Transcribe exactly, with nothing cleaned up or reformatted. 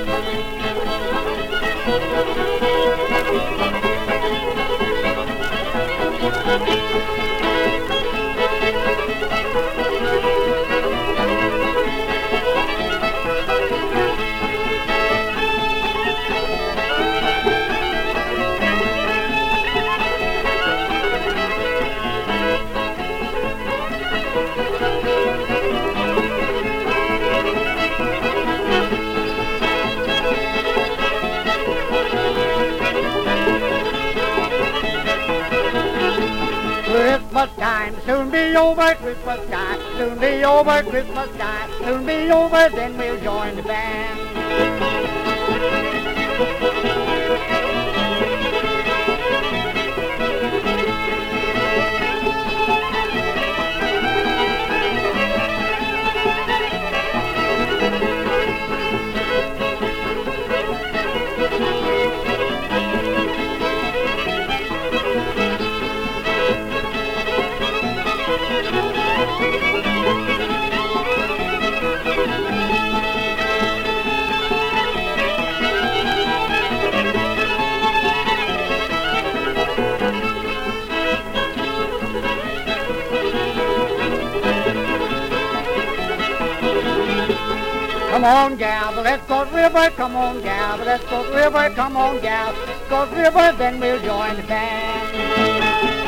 Christmas time, soon be over, Christmas time, soon be over, Christmas time, soon be over, then we'll join the band. Come on, gal, let's go to the river. Come on, gal, let's go to the river. Come on, gal, go to the river, then we'll join the band.